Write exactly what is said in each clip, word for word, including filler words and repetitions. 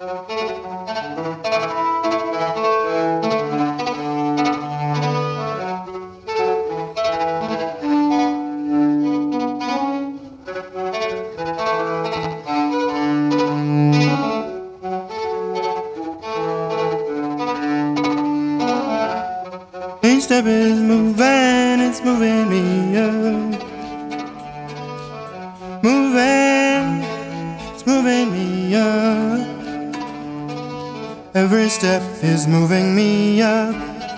Each step is moving, it's moving me up. Moving, it's moving me up. Every step is moving me up.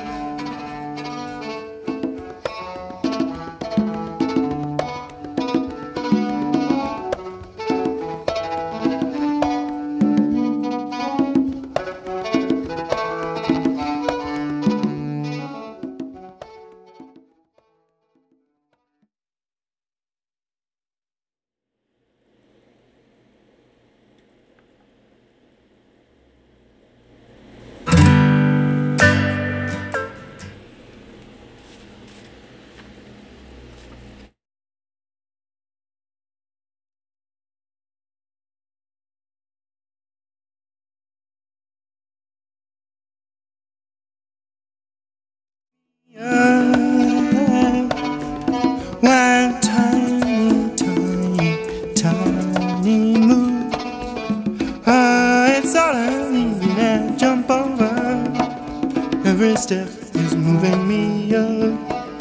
One tiny, tiny, tiny move. Oh, it's all I need to jump over. Every step is moving me up.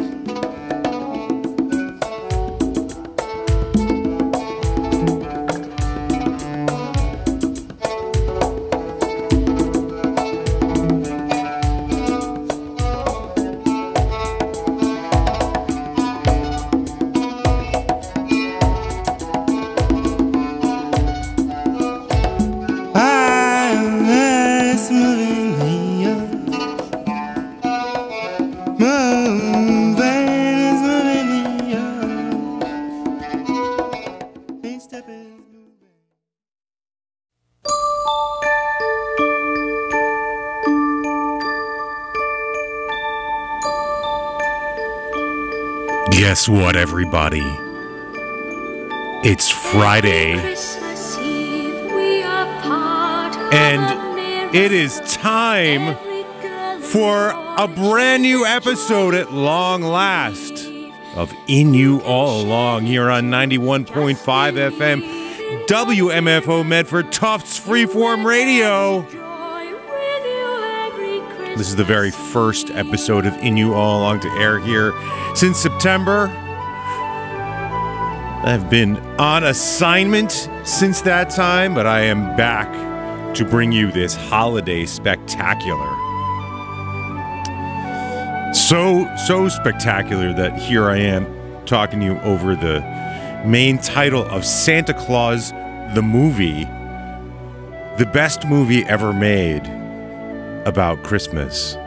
Guess what, everybody? It's Friday, and it is time for a brand new episode at long last of In You All Along here on ninety-one point five F M, W M F O Medford, Tufts Freeform Radio. This is the very first episode of In You All Along to air here since September. I've been on assignment since that time, but I am back to bring you this holiday spectacular. So, so spectacular that here I am talking to you over the main title of Santa Claus the Movie, the best movie ever made about Christmas.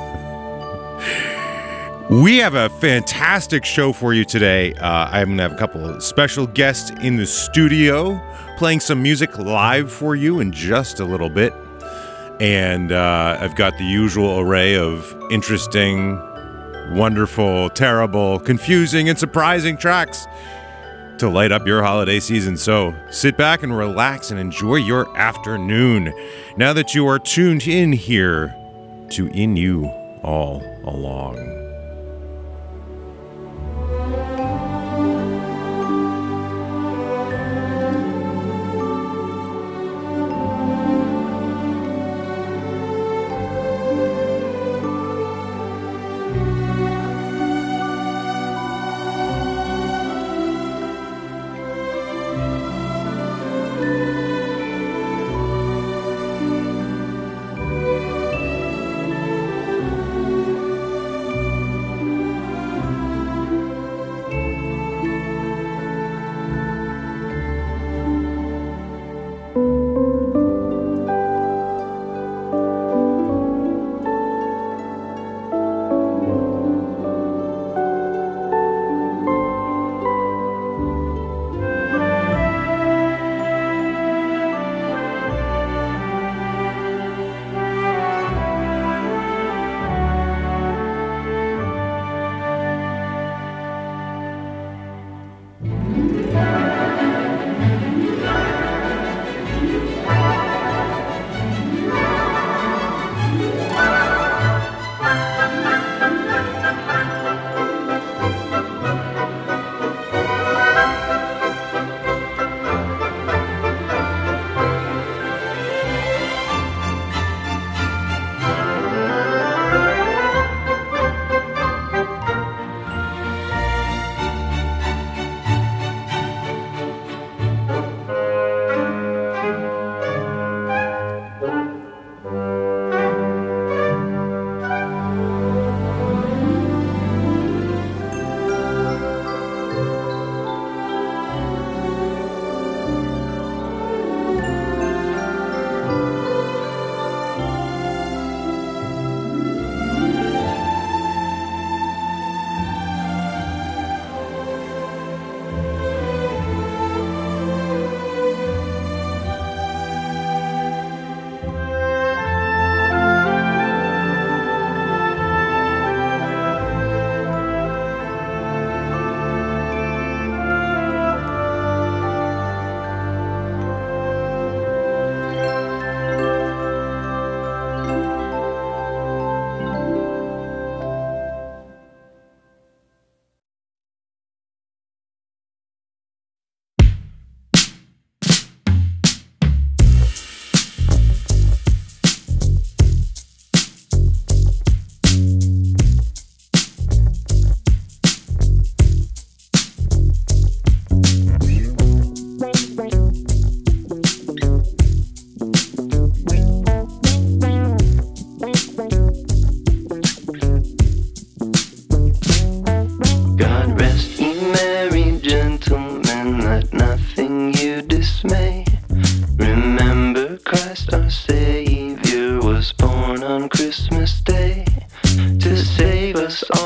We have a fantastic show for you today. Uh, I'm going to have a couple of special guests in the studio playing some music live for you in just a little bit. And uh, I've got the usual array of interesting, wonderful, terrible, confusing, and surprising tracks to light up your holiday season. So sit back and relax and enjoy your afternoon now that you are tuned in here to In You All Along.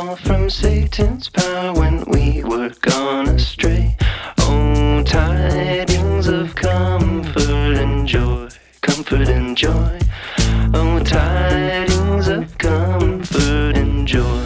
all from Satan's power when we were gone astray. Oh, tidings of comfort and joy, comfort and joy. Oh, tidings of comfort and joy.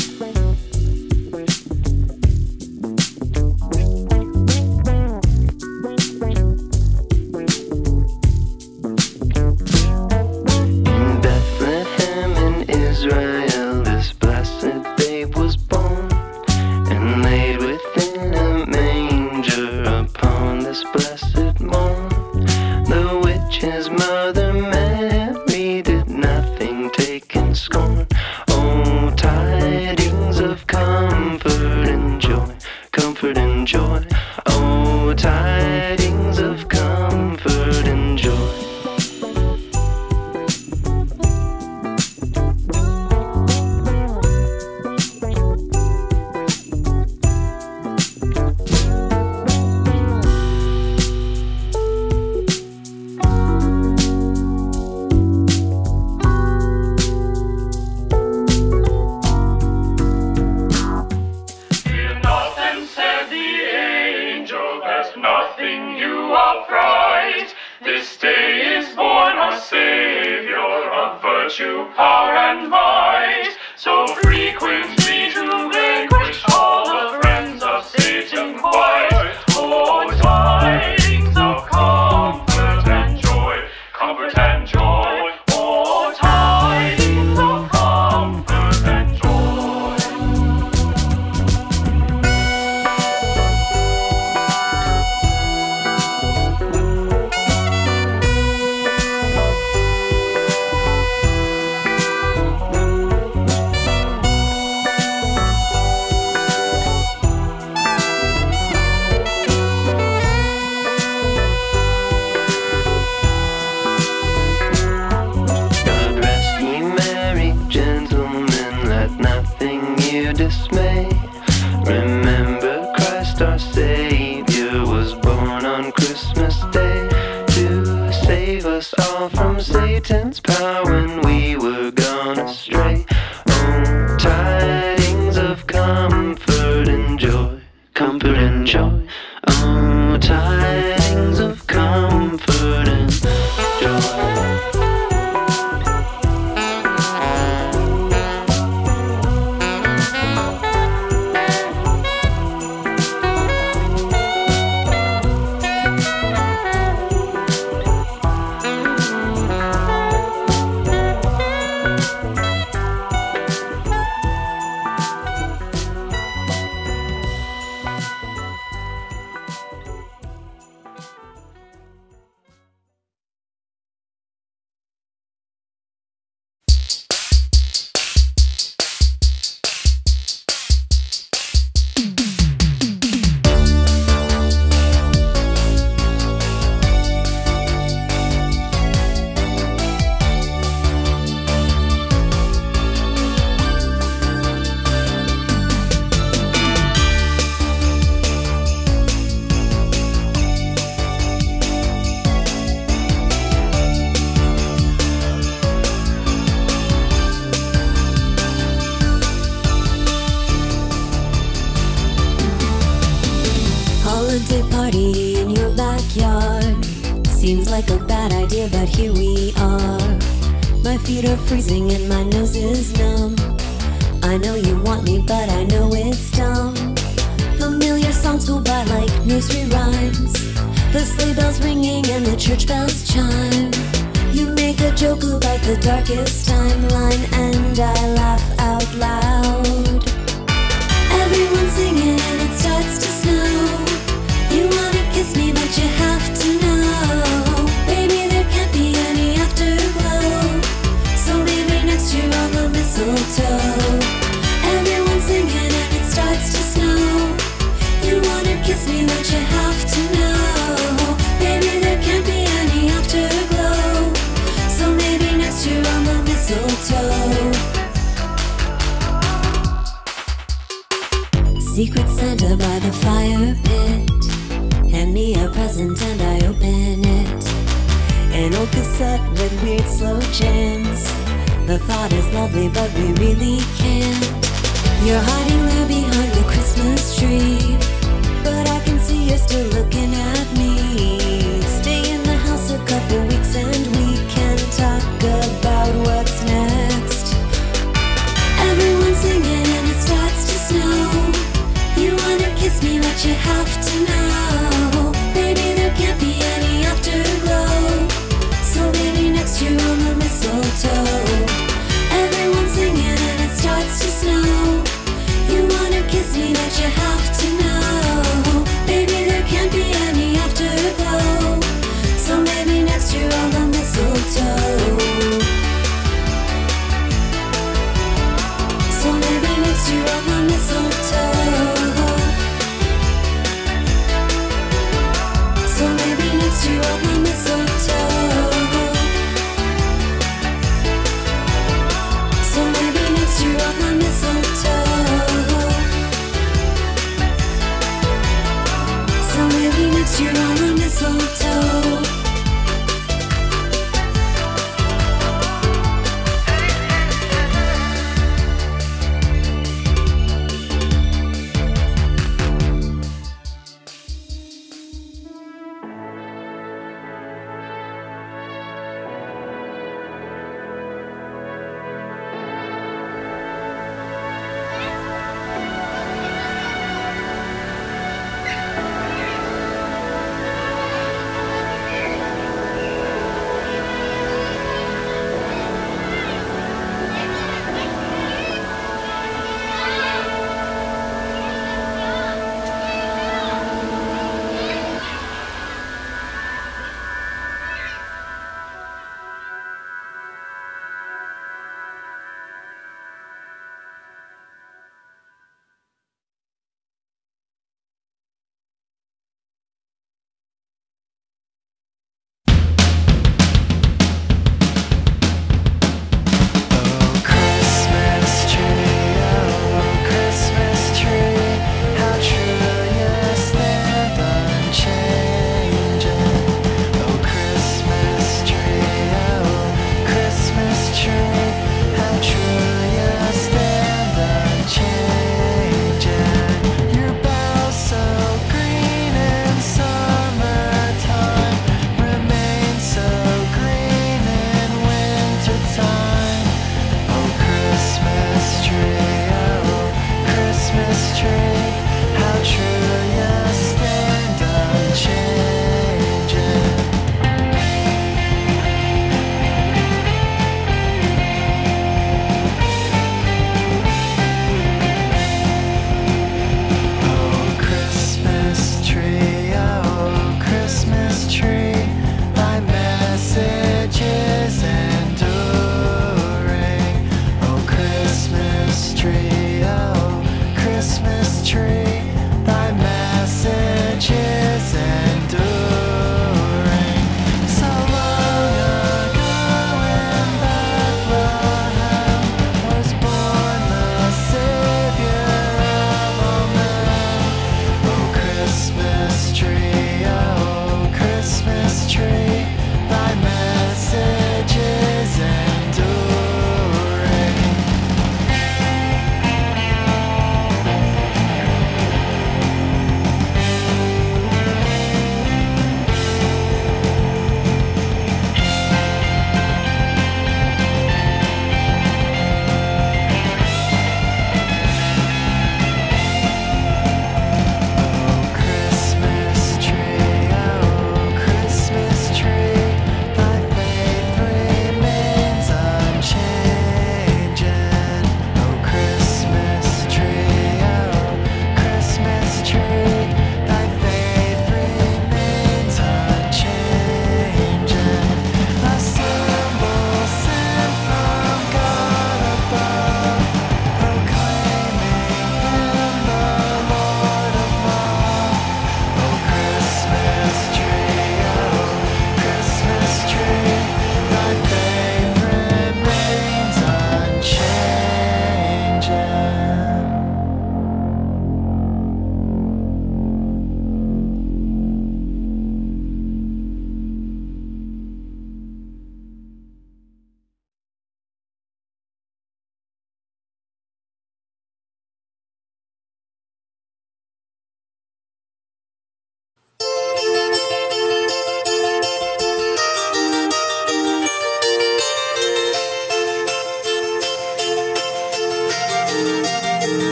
Secret Santa by the fire pit. Hand me a present and I open it. An old cassette with weird slow jams. The thought is lovely but we really can't. You're that you have to know. Baby, there can't be any afterglow. So maybe next year on the mistletoe, everyone's singing and it starts to snow. You wanna kiss me, that you have to know. Baby, there can't be any afterglow. So maybe next year on the mistletoe. So maybe next year on the mistletoe. So maybe next year on the mistletoe. So maybe next year on the mistletoe. So maybe next year on the mistletoe.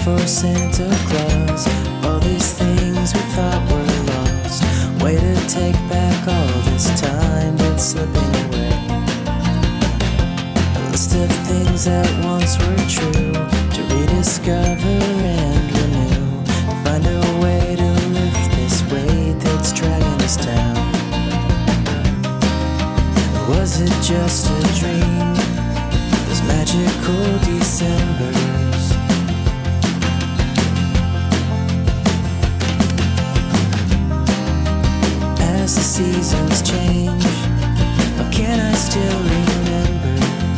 for Santa Claus. All these things we thought were lost. Way to take back all this time that's slipping away. A list of things that once were true, to rediscover and renew. Find a way to lift this weight that's dragging us down. Was it just a dream? Those magical Decembers. As the seasons change, how can I still remember?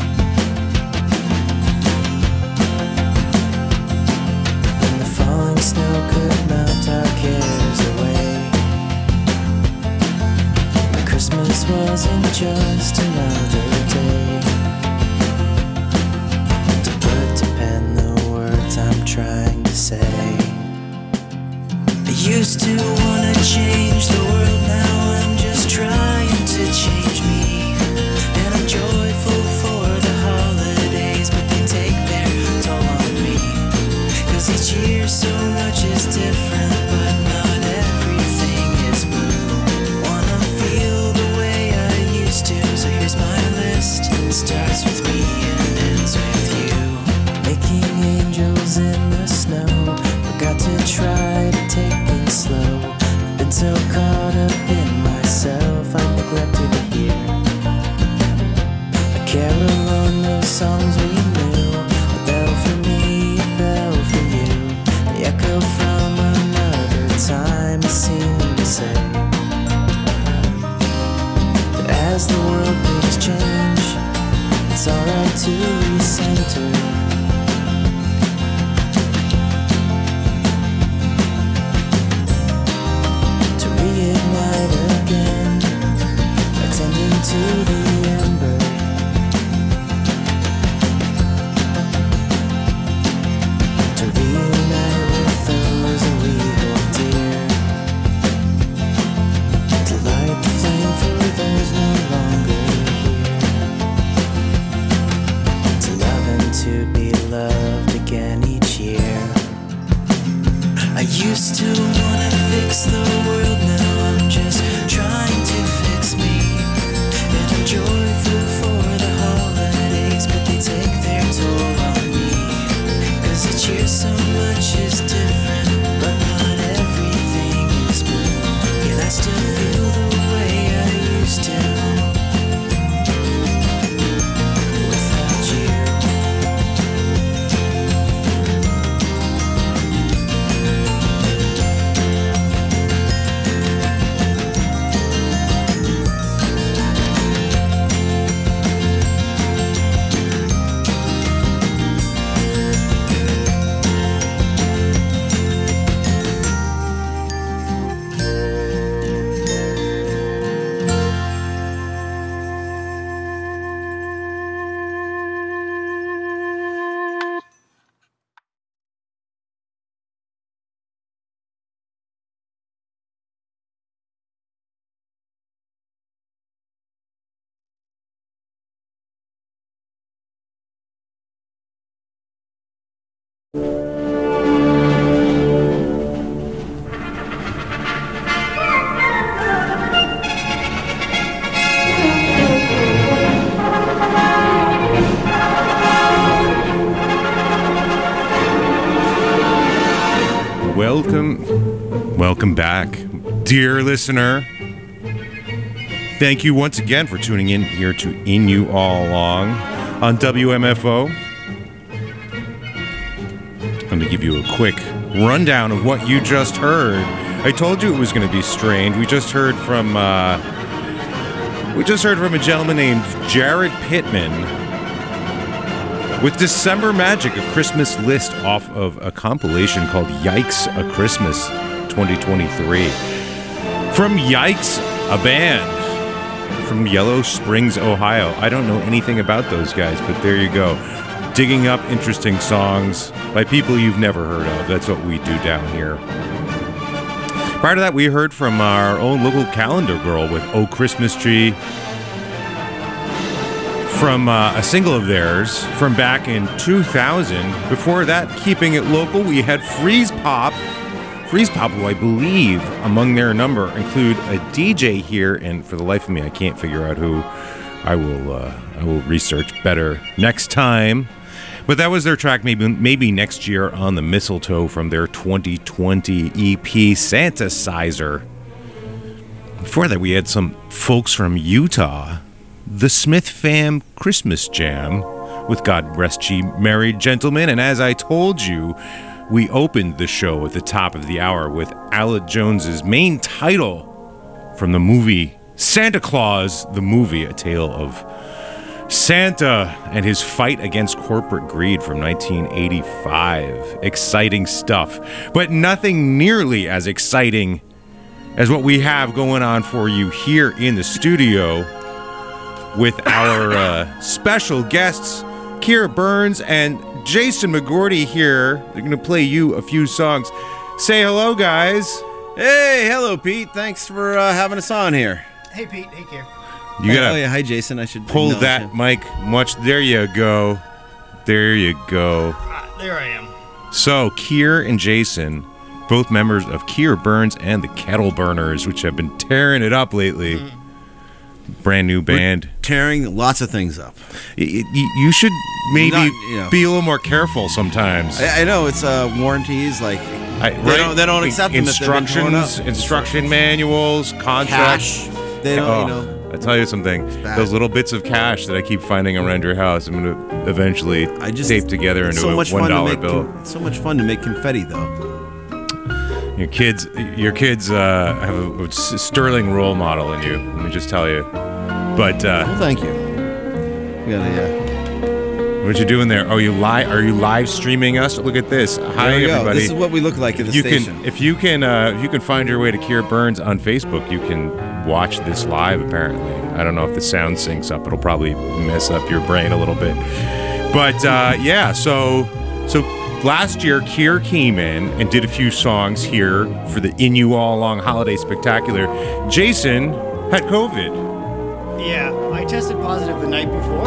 When the falling snow could melt our cares away. Christmas wasn't just another day. To put to pen the words I'm trying to say. I used to wanna change the world, now I'm just trying to change me. And I'm joyful for the holidays, but they take their toll on me. Cause each year so much is different, but not everything is blue. Wanna feel the way I used to, so here's my list. It starts with me and ends with you. Making angels in the snow. Forgot to try to take things slow. I've been so caught up in myself, I neglected to hear a carol on those songs we knew. A bell for me, a bell for you. The echo from another time, it seemed to say that as the world brings change, it's alright to recenter. Reignite again, attending to the ember. To reunite with those we hold dear. To light the flame for those no longer here. To love and to be loved again each year. I used to wanna fix the world, now I'm just trying to fix me. And I'm joyful for the holidays, but they take their toll on me. Cause each year so much is different, but not everything is blue. Can I still feel the way I used to? Without you. Welcome, welcome back, dear listener. Thank you once again for tuning in here to In You All Along on W M F O. Let me give you a quick rundown of what you just heard. I told you it was going to be strange. We just heard from uh, we just heard from a gentleman named Jared Pittman with December Magic, a Christmas list off of a compilation called Yikes a Christmas twenty twenty-three. From Yikes, a band from Yellow Springs, Ohio. I don't know anything about those guys, but there you go. Digging up interesting songs by people you've never heard of. That's what we do down here. Prior to that, we heard from our own local calendar girl with Oh Christmas Tree. from uh, a single of theirs from back in two thousand. Before that, keeping it local, we had Freeze Pop. Freeze Pop, who I believe among their number include a D J here, and for the life of me, I can't figure out who. I will uh, I will research better next time. But that was their track, maybe maybe next year on the Mistletoe from their twenty twenty E P, Santasizer. Before that, we had some folks from Utah, the Smith Fam Christmas Jam with God Rest Ye Merry Gentlemen. And as I told you, we opened the show at the top of the hour with Alec Jones's main title from the movie Santa Claus, the movie, a tale of Santa and his fight against corporate greed from nineteen eighty-five. Exciting stuff, but nothing nearly as exciting as what we have going on for you here in the studio with our uh, special guests, Kira Burns and Jason McGordy here. They're going to play you a few songs. Say hello, guys. Hey, hello, Pete. Thanks for uh, having us on here. Hey, Pete. Hey, Kier. You gotta oh, yeah. Hi, Jason. I should pull acknowledge that him. mic much. There you go. There you go. Ah, there I am. So, Kier and Jason, both members of Kier Burns and the Kettle Burners, which have been tearing it up lately. Mm. Brand new band. We're tearing lots of things up. Y- y- you should maybe Not, you know. be a little more careful sometimes. I, I know it's uh, warranties, like I, they don't they don't accept them if they've been torn instructions, up. instruction manuals, contracts. Cash. They don't, Oh, you know. I tell you something. bad. Those little bits of cash that I keep finding around your house, I'm gonna eventually I just tape together it's into so a much one fun to dollar make bill. con- so much fun to make confetti, though. Your kids, your kids uh, have a, a sterling role model in you. Let me just tell you. But uh, Well, thank you. We gotta, yeah. what you doing there? Oh, you li- Are you live streaming us? Look at this. Hi, There we go. everybody. This is what we look like at the you station. can, if you can, uh, if you can find your way to Kier Burns on Facebook, you can watch this live. Apparently, I don't know if the sound syncs up. It'll probably mess up your brain a little bit. But uh, yeah, so so last year, Kier came in and did a few songs here for the In You All Along Holiday Spectacular. Jason had COVID. Yeah, I tested positive the night before,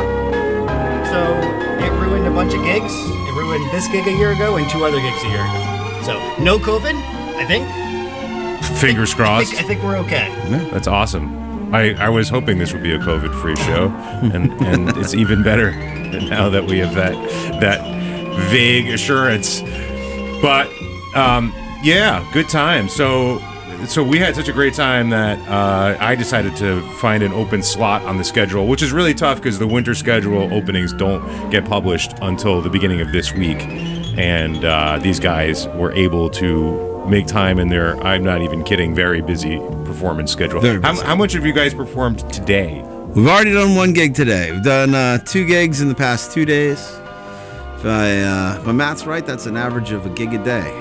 so it ruined a bunch of gigs. It ruined this gig a year ago and two other gigs a year ago. So no COVID, I think. Fingers I crossed. think, I think we're okay. That's awesome. I, I was hoping this would be a COVID-free show, and, and it's even better now that we have that that vague assurance. But um, yeah, good time. So so we had such a great time that uh, I decided to find an open slot on the schedule, which is really tough because the winter schedule openings don't get published until the beginning of this week, and uh, these guys were able to make time in their, I'm not even kidding, very busy performance schedule. Very How, busy. how much have you guys performed today? We've already done one gig today. We've done uh, two gigs in the past two days. If, I, uh, if my math's right, that's an average of a gig a day.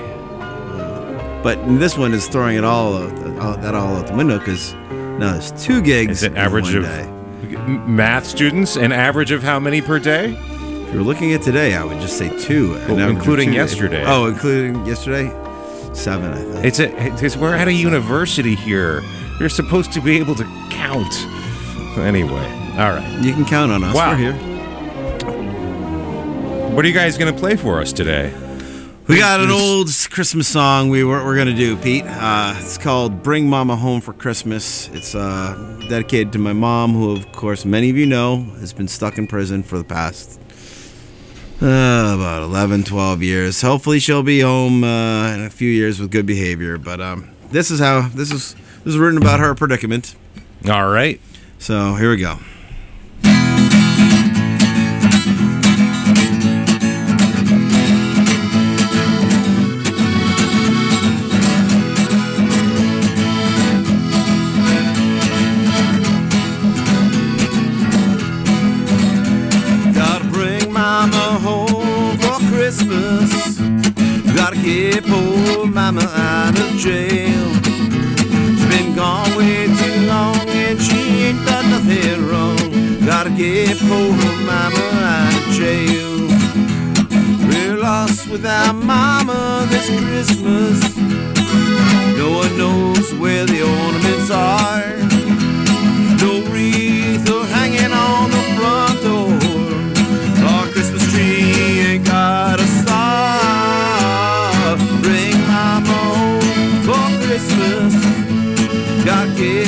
But this one is throwing it all, out, all that all out the window because now there's two gigs Is it in average one of day. m- math students, an average of how many per day? If you're looking at today, I would just say two. an Well, average of including two. yesterday. Oh, including yesterday? Seven, I think. It's a, it's, we're at a university here. You're supposed to be able to count. Anyway, all right. You can count on us. Wow. We're here. What are you guys going to play for us today? We got an old Christmas song we were, we're going to do, Pete. Uh, it's called Bring Mama Home for Christmas. It's uh, dedicated to my mom, who, of course, many of you know, has been stuck in prison for the past uh, about eleven, twelve years. Hopefully she'll be home uh, in a few years with good behavior. But um, this is how, this is, this is written about her predicament. All right. So here we go. Gotta bring mama home for Christmas. Gotta keep old mama out of jail. She's been gone way too long and she ain't done nothing wrong. Gotta keep old mama out of jail. We're lost without mama this Christmas. No one knows where the ornaments are. No wreath or hanging on the front door.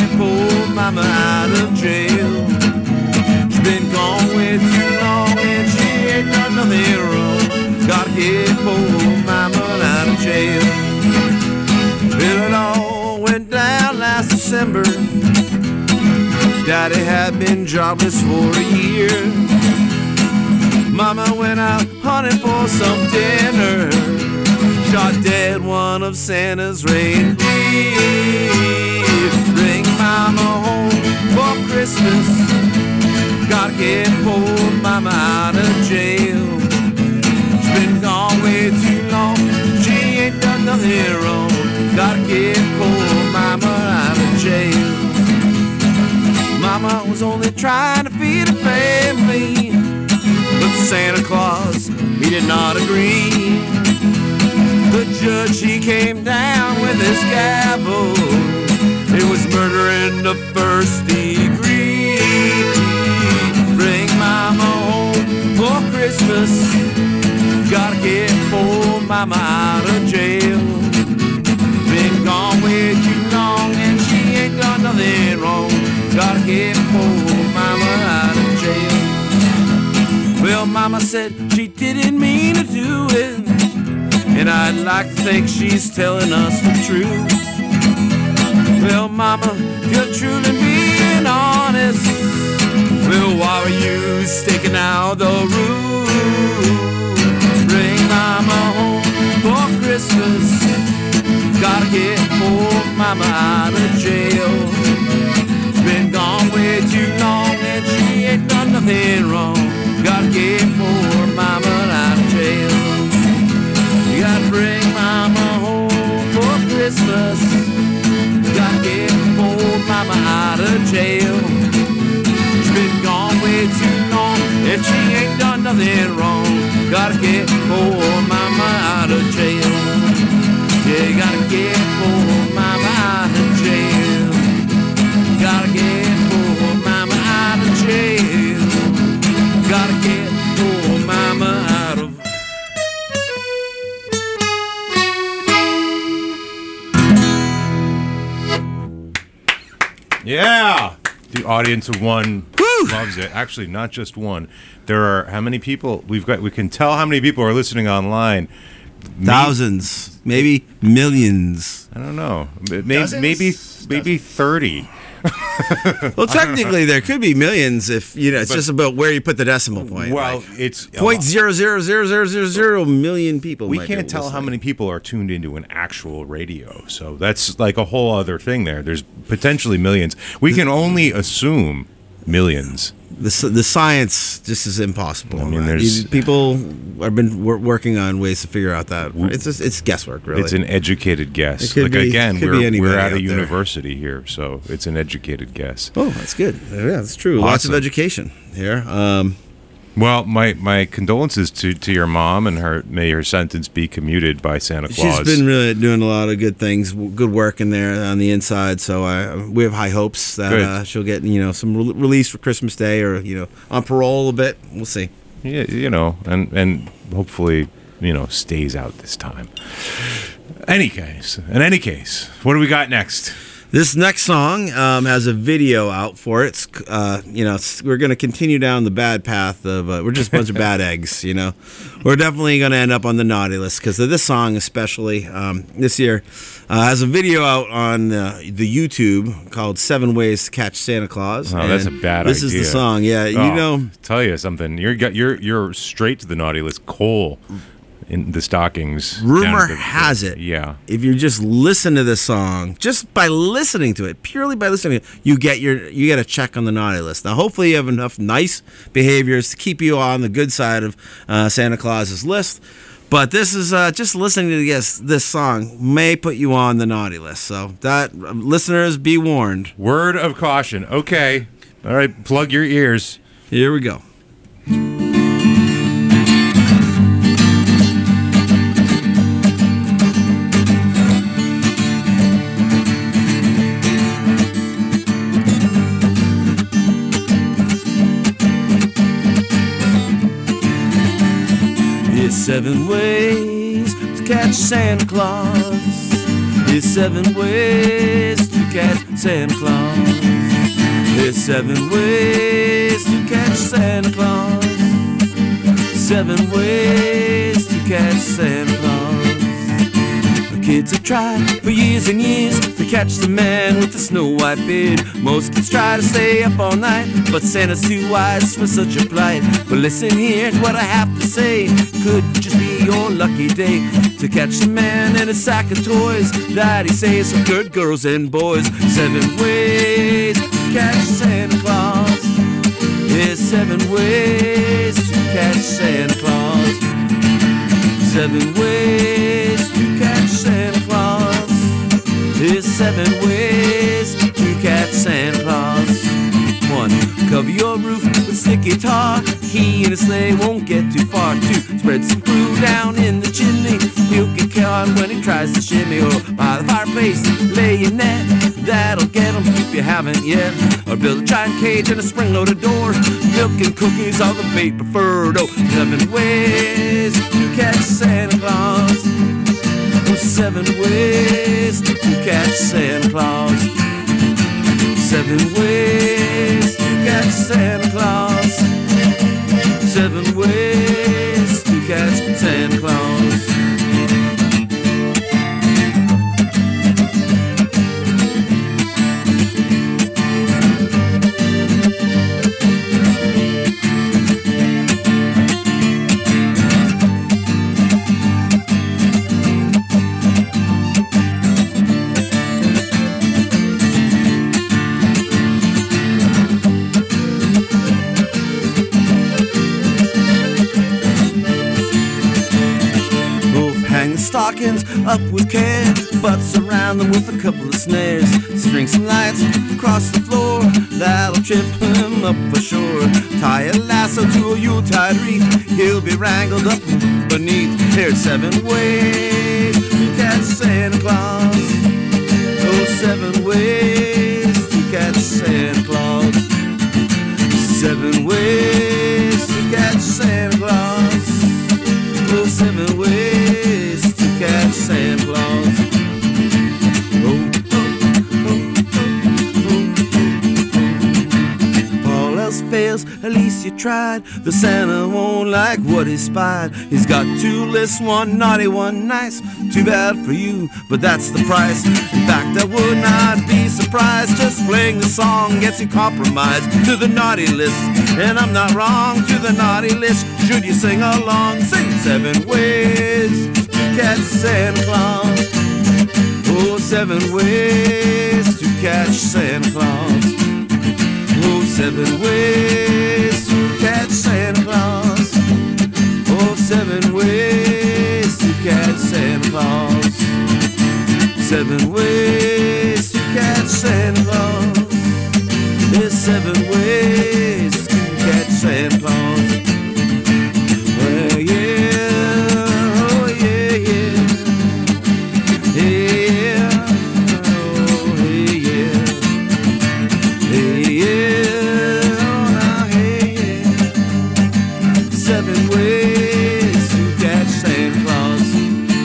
get poor mama out of jail. She's been gone way too long and she ain't done nothing wrong. Gotta get poor mama out of jail. Well, it all went down last December. Daddy had been jobless for a year. Mama went out hunting for some dinner. Shot dead one of Santa's reindeer. Bring mama home for Christmas. Gotta get poor mama out of jail. She's been gone way too long. She ain't done nothing wrong. Gotta get poor mama out of jail. Mama was only trying to feed her family, but Santa Claus, he did not agree. The judge, he came down with his gavel. It was murder in the first degree. Bring mama home for Christmas. Gotta get poor mama out of jail. Been gone way too long and she ain't done nothing wrong. Gotta get poor mama out of jail. Well, mama said she didn't mean to do it, and I'd like to think she's telling us the truth. Well, mama, if you're truly being honest, well, why were you sticking out the roof? Bring mama home for Christmas. Gotta get poor mama out of jail. Been gone way too long and she ain't done nothing wrong. Gotta get poor mama out of jail. You gotta bring mama home for Christmas. Gotta get poor mama out of jail. She's been gone way too long and she ain't done nothing wrong. Gotta get poor mama out of jail. Yeah, you gotta get poor mama out of jail. Gotta get poor mama out of jail. Gotta get poor mama out of. Yeah, the audience of one Woo! loves it. Actually, not just one. There are how many people we've got? We can tell how many people are listening online. Me- Thousands, maybe millions. I don't know. Maybe Dozens? maybe maybe thirty. Well, technically, there could be millions if you know. It's But- just about where you put the decimal point. Well, like it's point zero zero zero zero zero zero million people. we might be can't tell how listening. many people are tuned into an actual radio. So that's like a whole other thing there. There's potentially millions. We can only assume millions. The, s- the science just is impossible. I mean, right? there's- You- people have been wor- working on ways to figure out that. It's just, it's guesswork, really. It's an educated It guess. could Like be- again, could be we're anybody we're at out a there. university here, so it's an educated guess. Oh, that's good. Yeah, that's true. Lots of Awesome. education here. Um, Well, my, my condolences to, to your mom, and her may her sentence be commuted by Santa Claus. she's been really doing a lot of good things, w- good work in there on the inside. So I, we have high hopes that Good. uh, she'll get you know some re- release for Christmas Day, or you know on parole a bit. We'll see. Yeah, you know, and and hopefully, you know, stays out this time. Any case, in any case, what do we got next? This next song um, has a video out for it. It's, uh, you know, it's, we're going to continue down the bad path of uh, we're just a bunch of bad eggs. You know, we're definitely going to end up on the naughty list because of this song, especially um, this year, uh, has a video out on uh, the YouTube called Seven Ways to Catch Santa Claus. Oh, that's a And bad This idea. is the song. Yeah, you Oh, know. tell you something. You're got you're you're straight to the naughty list. Coal in the stockings. down Rumor at the- has it, Yeah. if you just listen to this song, just by listening to it, purely by listening to it, you get your you get a check on the naughty list. Now, hopefully, you have enough nice behaviors to keep you on the good side of uh, Santa Claus's list. But this is uh, just listening to this this song may put you on the naughty list. So that uh, listeners, be warned. Word of caution. Okay. All right. Plug your ears. Here we go. There's seven ways to catch Santa Claus. There's seven ways to catch Santa Claus. There's seven ways to catch Santa Claus. Seven ways to catch Santa Claus. The kids have tried for years and years to catch the man with the snow white beard. Most kids try to stay up all night, but Santa's too wise for such a plight. But listen here to what I have to say. Could just be your lucky day to catch the man in a sack of toys that he says for good girls and boys. Seven ways to catch Santa Claus. There's seven ways to catch Santa Claus. Seven ways to catch Santa Claus. There's seven ways to catch Santa Claus. One, cover your roof with sticky tar. He and his sleigh won't get too far. Two, spread some glue down in the chimney. He'll get caught when he tries to shimmy. Or by the fireplace, lay a net. That'll get him if you haven't yet. Or build a giant cage and a spring-loaded door. Milk and cookies are the bait preferred. Oh, seven ways to catch Santa Claus. Oh, seven ways to catch Santa Claus. Seven ways to catch Santa Claus. Seven ways to catch Santa Claus. Stockings up with care, but surround them with a couple of snares. String some lights across the floor, that'll trip him up for sure. Tie a lasso to a Yuletide wreath, he'll be wrangled up beneath. There's seven ways to catch Santa Claus. Oh, seven ways to catch Santa Claus. Seven ways to catch Santa Claus. Oh, seven ways to catch Santa Claus. Oh, oh, oh, oh, oh. All else fails, at least you tried. The Santa won't like what he spied. He's got two lists, one naughty, one nice. Too bad for you, but that's the price. In fact, I would not be surprised. Just playing the song gets you compromised to the naughty list. And I'm not wrong, to the naughty list. Should you sing along? Sing seven ways to catch Santa Claus. Oh, seven ways to catch Santa Claus. Oh, seven ways to catch Santa Claus. Oh, seven ways to catch Santa Claus. Seven ways to catch Santa Claus. There's seven ways to catch Santa Claus. Well, yeah, oh yeah, yeah, yeah, oh hey yeah, hey yeah, oh now hey yeah. Seven ways to catch Santa Claus.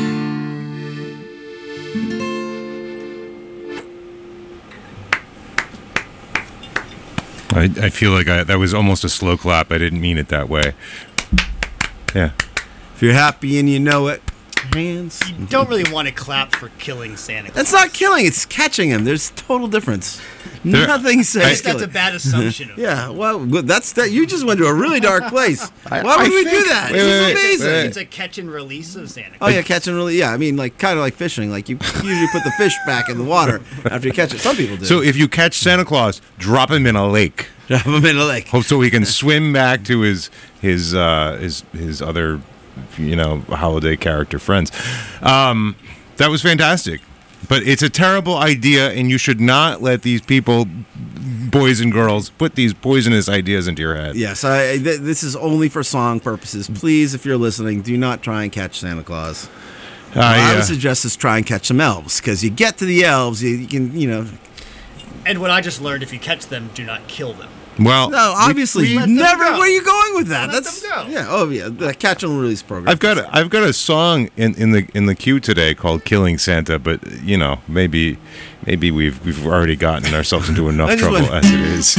I, I feel like I, that was almost a slow clap. I didn't mean it that way. Yeah. If you're happy and you know it, hands. You don't really want to clap for killing Santa Claus. That's not killing, it's catching him. There's total difference. There- Nothing says I guess that's a killing. bad assumption. Of Yeah, well, that's that. You just went to a really dark place. I- Why would I we think- do that? wait, This wait, is wait, amazing. wait. It's a catch and release of Santa Oh Claus. yeah, catch and release. Yeah, I mean, like kind of like fishing. Like you usually put the fish back in the water after you catch it. Some people do. So if you catch Santa Claus, drop him in a lake. drop them in a lake. Hope so he can swim back to his his uh, his his other, you know, holiday character friends. Um, that was fantastic, but it's a terrible idea, and you should not let these people, boys and girls, put these poisonous ideas into your head. Yes, I, th- this is only for song purposes. Please, if you're listening, do not try and catch Santa Claus. Uh, I yeah. would suggest is try and catch some elves, because you get to the elves, you, you can, you know, And what I just learned, if you catch them, do not kill them. Well, No, obviously, we let them never. go. Where are you going with that? Let That's them go. yeah. Oh yeah, the catch and release program. I've got a, I've got a song in, in the in the queue today called "Killing Santa," but you know maybe maybe we've we've already gotten ourselves into enough I just trouble went- as it is.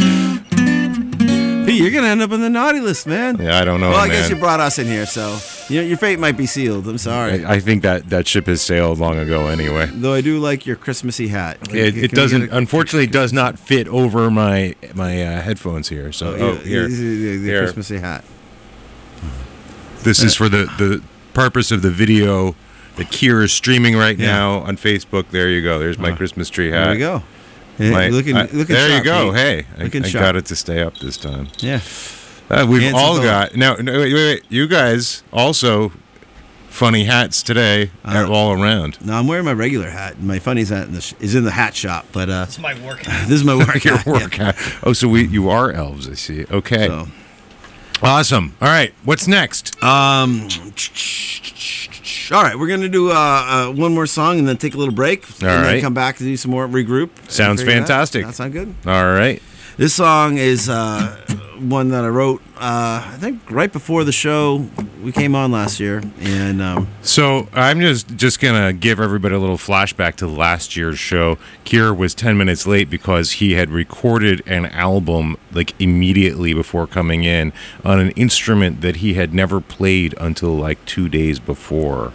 Hey, you're gonna end up on the naughty list, man. Yeah, I don't know, Well, I man. guess you brought us in here, so your your fate might be sealed. I'm sorry. I, I think that that ship has sailed long ago. Anyway, Though I do like your Christmassy hat. it, Can it we doesn't get a- unfortunately does not fit over my my uh, headphones here. So oh, yeah, here, the, the, the here. Christmassy hat. This is for the the purpose of the video that Kier is streaming right Yeah. now on Facebook. There you go. There's my Uh, Christmas tree hat. There we go. Yeah, My- looking, I- looking there you sharp, go. Pete. Hey, I, Looking I sharp. got it to stay up this time. Yeah. Uh, we've Handsome all fellow. got now. No, wait, wait, wait. You guys also funny hats today Uh, all around. No, I'm wearing my regular hat. My funny's hat in the sh- is in the hat shop, but uh, It's my work hat. this is my work Your hat. work hat. Oh, so we you are elves. I see. Okay, So, awesome. All right, what's next? um, all right, we're gonna do uh, uh, one more song and then take a little break, and All then right. come back to do some more regroup. Sounds Figure it out. fantastic. That sound good? All right. This song is uh, one that I wrote, uh, I think, right before the show we came on last year, and um, So I'm just just gonna give everybody a little flashback to last year's show. Kier was ten minutes late because he had recorded an album like immediately before coming in on an instrument that he had never played until like two days before.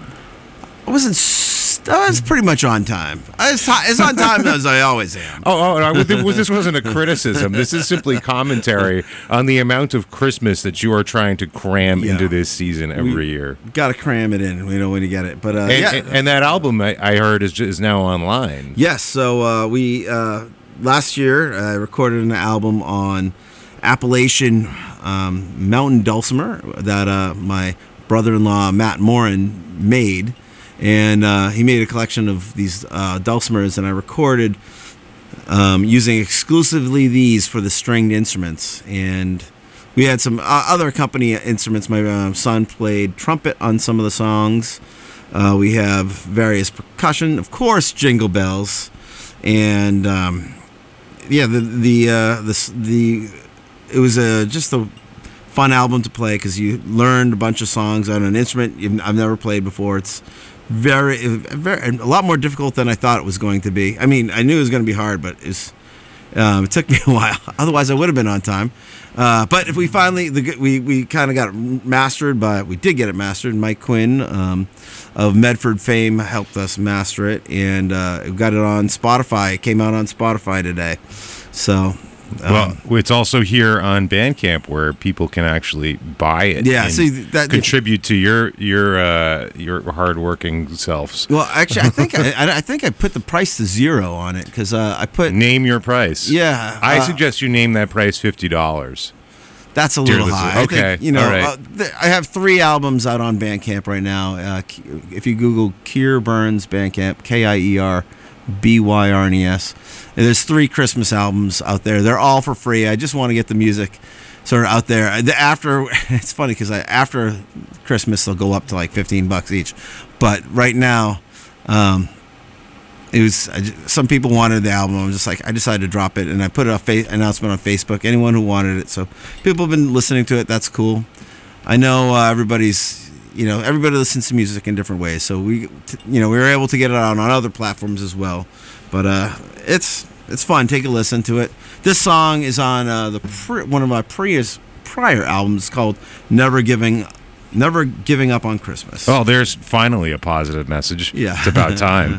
I wasn't. s- I was pretty much on time. I was ti- as on time as I always am. Oh, oh no, this wasn't a criticism. This is simply commentary on the amount of Christmas that you are trying to cram Yeah. into this season every We- year. Got to cram it in, you know, when you get it. But uh, And, yeah, and, and that album I, I heard is is now online. yes. So uh, we uh, last year I recorded an album on Appalachian um, mountain dulcimer that uh, my brother-in-law Matt Morin made, and uh, he made a collection of these uh, dulcimers, and I recorded um, using exclusively these for the stringed instruments. And we had some uh, other company instruments. My uh, son played trumpet on some of the songs. Uh, we have various percussion, of course, jingle bells, and um, yeah, the the uh, the the it was a just a fun album to play because you learned a bunch of songs on an instrument you've, I've never played before. It's very, very a lot more difficult than I thought it was going to be. I mean, I knew it was going to be hard, but it's, um, it took me a while. Otherwise, I would have been on time. Uh, but if we finally, the, we we kind of got it mastered by, we did get it mastered. Mike Quinn um, of Medford fame helped us master it, and uh, we got it on Spotify. It came out on Spotify today. So. Um, Well, it's also here on Bandcamp where people can actually buy it. Yeah, and see, that- contribute to your your uh, your hardworking selves. Well, actually, I think I, I I think I put the price to zero on it because uh, I put Name your price. yeah. I uh, suggest you name that price fifty dollars. that's a dear little listener. high. I Okay, think, you know, all right. uh, th- I have three albums out on Bandcamp right now. Uh, K- if you Google Kier Burns Bandcamp, K I E R B Y R N E S, and there's three Christmas albums out there. They're all for free. I just want to get the music sort of out there. The- After it's funny because after Christmas they'll go up to like fifteen bucks each, but right now. Um, It was I ju- some people wanted the album. I was just like I decided to drop it, and I put it a fa- announcement on Facebook. Anyone who wanted it, so people have been listening to it. That's cool. I know uh, everybody's, you know, everybody listens to music in different ways. So we, t- you know, we were able to get it out on other platforms as well. But uh, it's it's fun. Take a listen to it. This song is on uh, the pre- one of my previous prior albums called "Never Giving." Never giving up on Christmas. Oh, there's finally a positive message. Yeah. It's about time.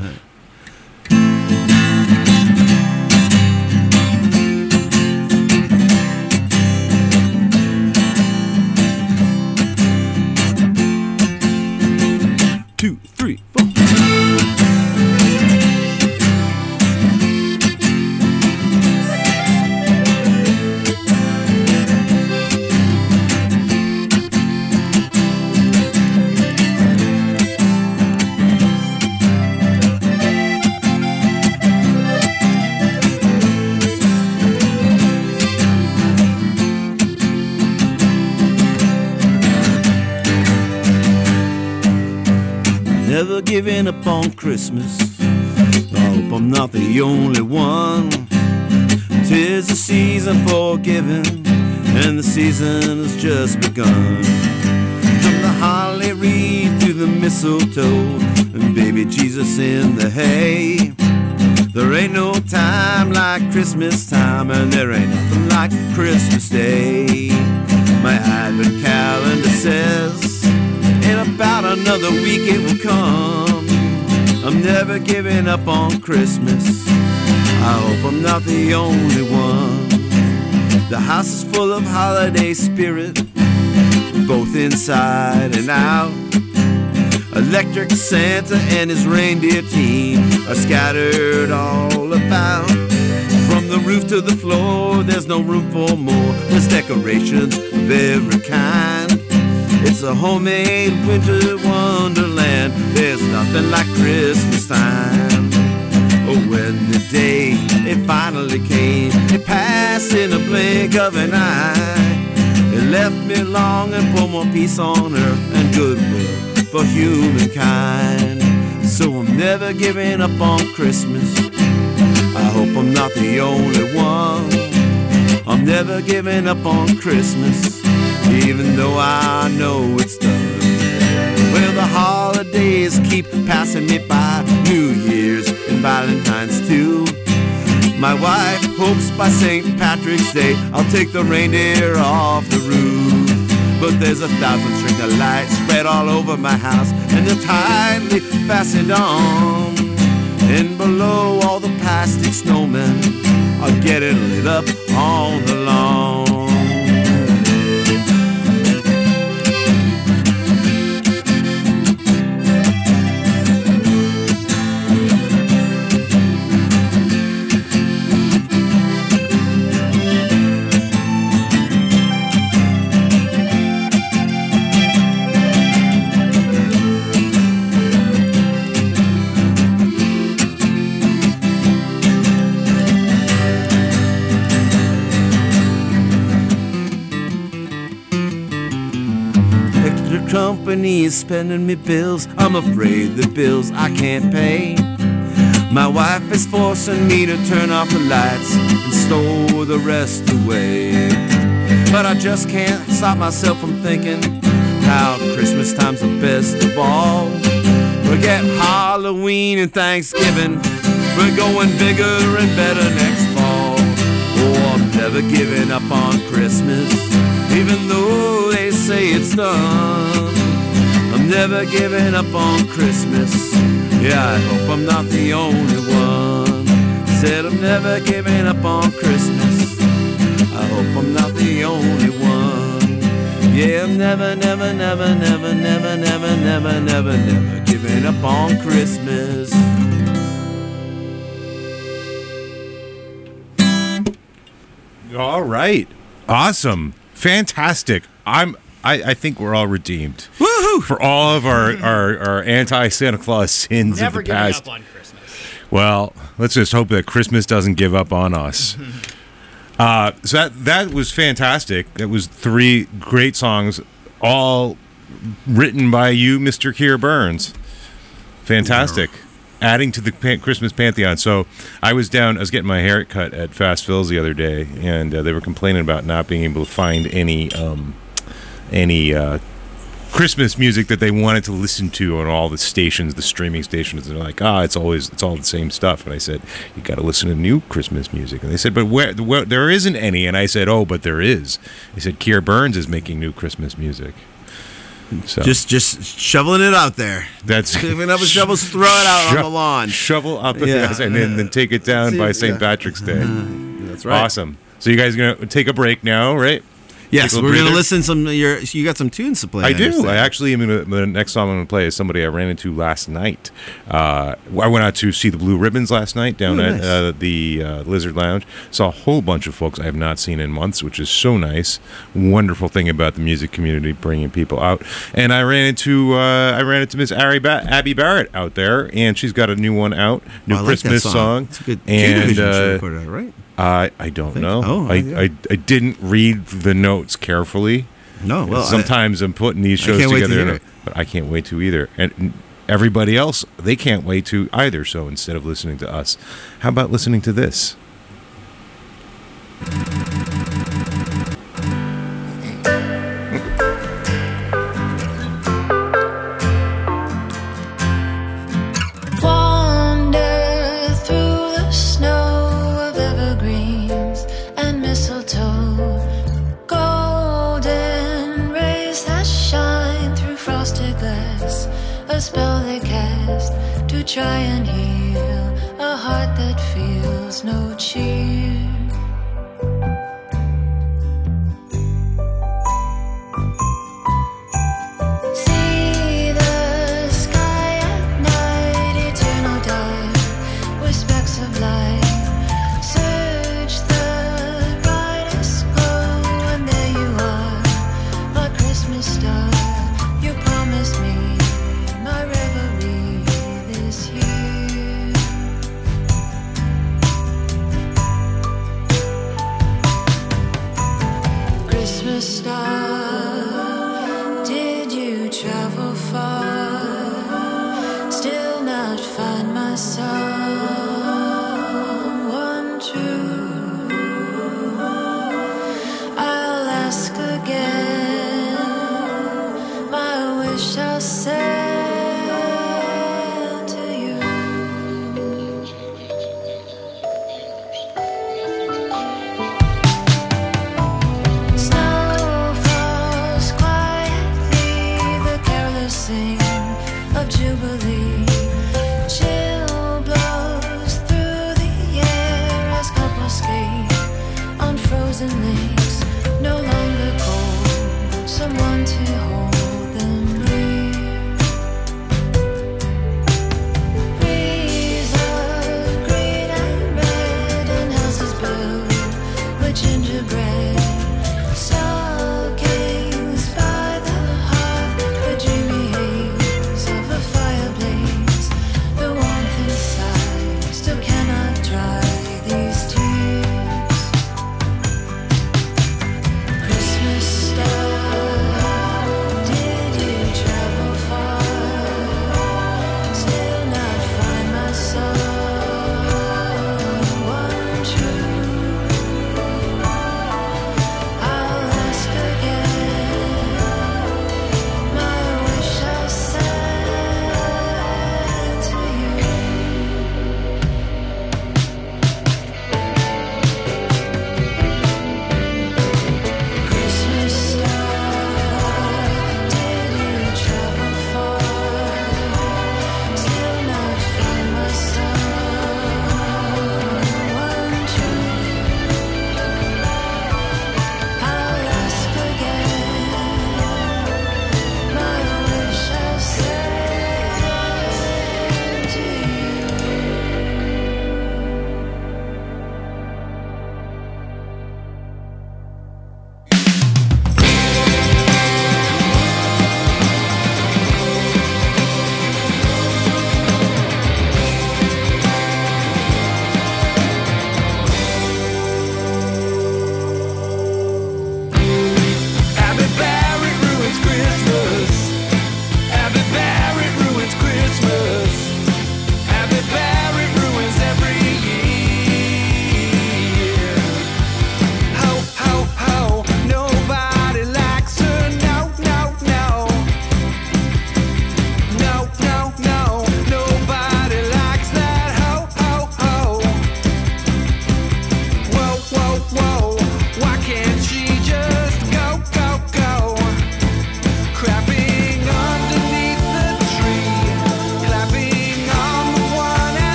Two, three, four. Never giving up on Christmas. I hope I'm not the only one. 'Tis the season for giving, and the season has just begun. From the holly wreath to the mistletoe, and baby Jesus in the hay. There ain't no time like Christmas time, and there ain't nothing like Christmas Day. My advent calendar says in about another week it will come. I'm never giving up on Christmas. I hope I'm not the only one. The house is full of holiday spirit, both inside and out. Electric Santa and his reindeer team are scattered all about. From the roof to the floor, there's no room for more. There's decorations of every kind. It's a homemade winter wonderland. There's nothing like Christmas time. Oh, when the day it finally came, it passed in a blink of an eye. It left me longing for more peace on earth and goodwill for humankind. So I'm never giving up on Christmas. I hope I'm not the only one. I'm never giving up on Christmas, even though I know it's done. Well, the holidays keep passing me by, New Year's and Valentine's too. My wife hopes by Saint Patrick's Day I'll take the reindeer off the roof. But there's a thousand string of lights spread all over my house, and they're tightly fastened on. And below, all the plastic snowmen are getting lit up on the lawn. Company is spending me bills. I'm afraid the bills I can't pay. My wife is forcing me to turn off the lights and store the rest away. But I just can't stop myself from thinking how Christmas time's the best of all. Forget Halloween and Thanksgiving, we're going bigger and better next fall. Oh, I'm never giving up on Christmas, even though they say it's done. I'm never giving up on Christmas. Yeah, I hope I'm not the only one. Said I'm never giving up on Christmas. I hope I'm not the only one. Yeah, I'm never, never, never, never, never, never, never, never, never giving up on Christmas. All right. Awesome. Fantastic. I'm I, I think we're all redeemed. Woohoo! For all of our, our, our anti-Santa Claus sins Never of the giving past. up on Christmas. Well, let's just hope that Christmas doesn't give up on us. uh, so that that was fantastic. That was three great songs, all written by you, Mister Keir Burns. Fantastic. Yeah. Adding to the pan- Christmas pantheon. So I was down, I was getting my hair cut at Fast Phil's the other day, and uh, they were complaining about not being able to find any um, any uh, Christmas music that they wanted to listen to on all the stations, the streaming stations. They're like, ah, it's always, it's all the same stuff. And I said, you got to listen to new Christmas music. And they said, but where, where, there isn't any. And I said, oh, but there is. They said, Keir Burns is making new Christmas music. So just just shoveling it out there. That's picking up a shovel, throw it out sho- on the lawn. Shovel up, yeah. and then, then take it down by Saint Yeah. Patrick's Day. That's right. Awesome. So you guys are gonna take a break now, right? Yes, we're going to listen some. Your, you got some tunes to play. I, I do. understand. I actually am gonna, the next song I'm going to play is somebody I ran into last night. Uh, I went out to see the Blue Ribbons last night down Oh, at nice. uh, the uh, Lizard Lounge. Saw a whole bunch of folks I have not seen in months, which is so nice. Wonderful thing about the music community, bringing people out. And I ran into uh, I ran into Miss Abby, ba- Abby Barrett out there, and she's got a new one out, new Oh, I like Christmas that song. It's a good and Junivision she uh, recorded that, right? I I don't think- know. oh, I, yeah. I I didn't read the notes carefully. No, well, I- sometimes I, am putting these I shows can't wait to together, hear and- it. but I can't wait to either. And everybody else, they can't wait to either. So instead of listening to us, how about listening to this? I cast to try and heal a heart that feels no cheer. See the sky at night, eternal dark with specks of light. Search the brightest glow, and there you are, my Christmas star. You promised me my reverie this year. Christmas star, did you travel far? Still not find my someone true. I'll ask again, my wish I'll send to you. Snow falls quietly, the carolers sing of jubilee. Children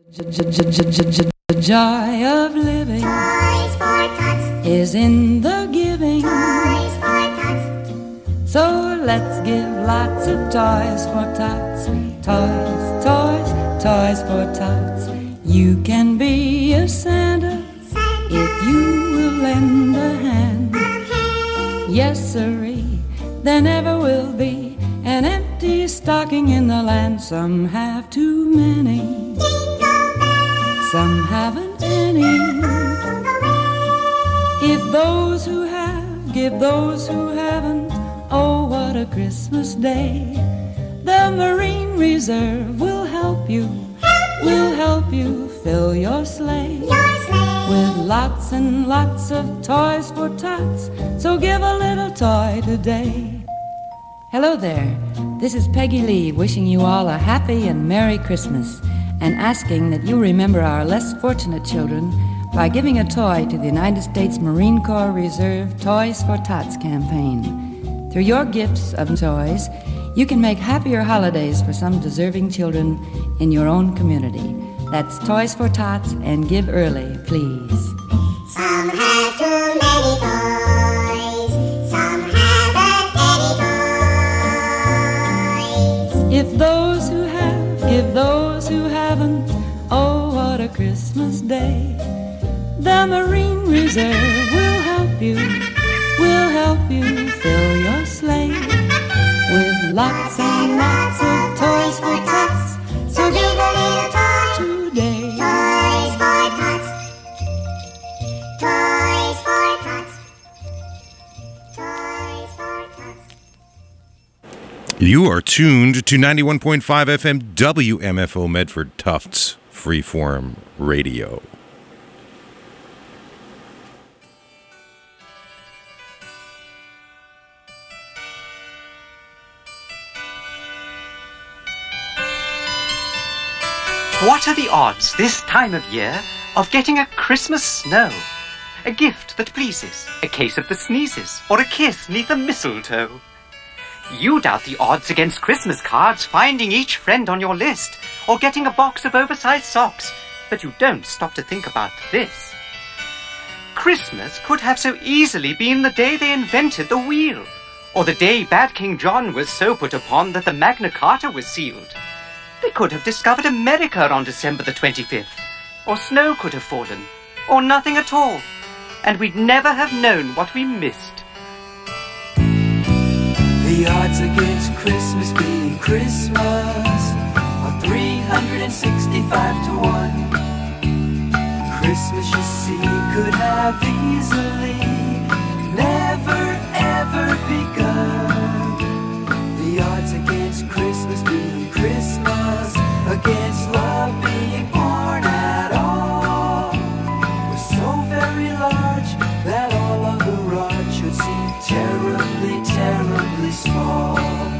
The joy of living is in the giving. So let's give lots of toys for tots. Toys, toys, toys for tots. You can be a Santa if you will lend a hand. Yes, sirree, there never will be an empty stocking in the land. Some have too many, some haven't any. If those who have give those who haven't, oh, what a Christmas day. The Marine Reserve will help you, will help you fill your sleigh with lots and lots of toys for tots. So give a little toy today. Hello there, this is Peggy Lee wishing you all a happy and Merry Christmas and asking that you remember our less fortunate children by giving a toy to the United States Marine Corps Reserve Toys for Tots campaign. Through your gifts of toys, you can make happier holidays for some deserving children in your own community. That's Toys for Tots, and give early, please. Some have too many toys, some haven't any toys. If those who have give those who haven't, oh, what a Christmas day. The Marine Reserve will help you, will help you fill your sleigh with lots and lots of toys for tots. So give a little toy today. Toys for tots. Toys for tots. Toys for tots. You are tuned to ninety-one point five F M W M F O Medford Tufts Freeform Radio. What are the odds this time of year of getting a Christmas snow? A gift that pleases, a case of the sneezes, or a kiss neath the mistletoe? You doubt the odds against Christmas cards finding each friend on your list, or getting a box of oversized socks, but you don't stop to think about this. Christmas could have so easily been the day they invented the wheel, or the day bad King John was so put upon that the Magna Carta was sealed. They could have discovered America on December the twenty-fifth, or snow could have fallen, or nothing at all, and we'd never have known what we missed. The odds against Christmas being Christmas are three hundred sixty-five to one. Christmas, you see, could have easily never ever begun. The odds against Christmas being Christmas, against love being born at all, were so very large that all of the odds should seem terribly, terribly small.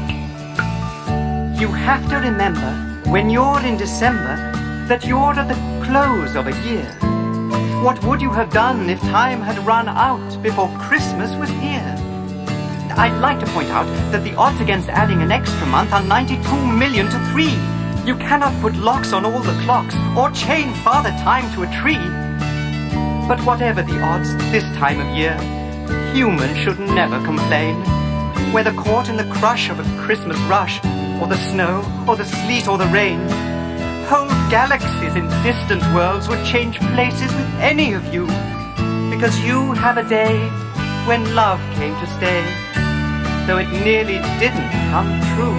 You have to remember, when you're in December, that you're at the close of a year. What would you have done if time had run out before Christmas was here? I'd like to point out that the odds against adding an extra month are ninety-two million to three. You cannot put locks on all the clocks or chain Father Time to a tree. But whatever the odds this time of year, humans should never complain. Whether caught in the crush of a Christmas rush, or the snow, or the sleet, or the rain, whole galaxies in distant worlds would change places with any of you, because you have a day when love came to stay, though it nearly didn't come true.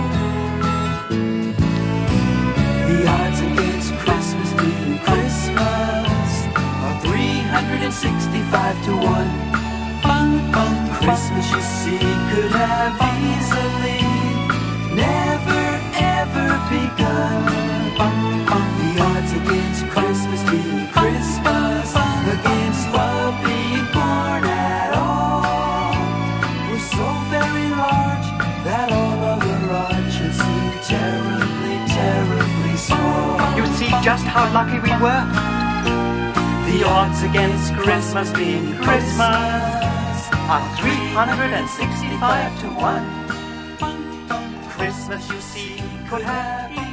The odds against Christmas being Christmas are three hundred sixty-five to one. Christmas, you see, could have easily never ever begun. The odds against Christmas being Christmas, against love being born at all, were so very large that all of the odds should seem terribly, terribly small. You see just how lucky we were. The odds against Christmas being Christmas are three hundred sixty-five to one. Christmas, you see, could have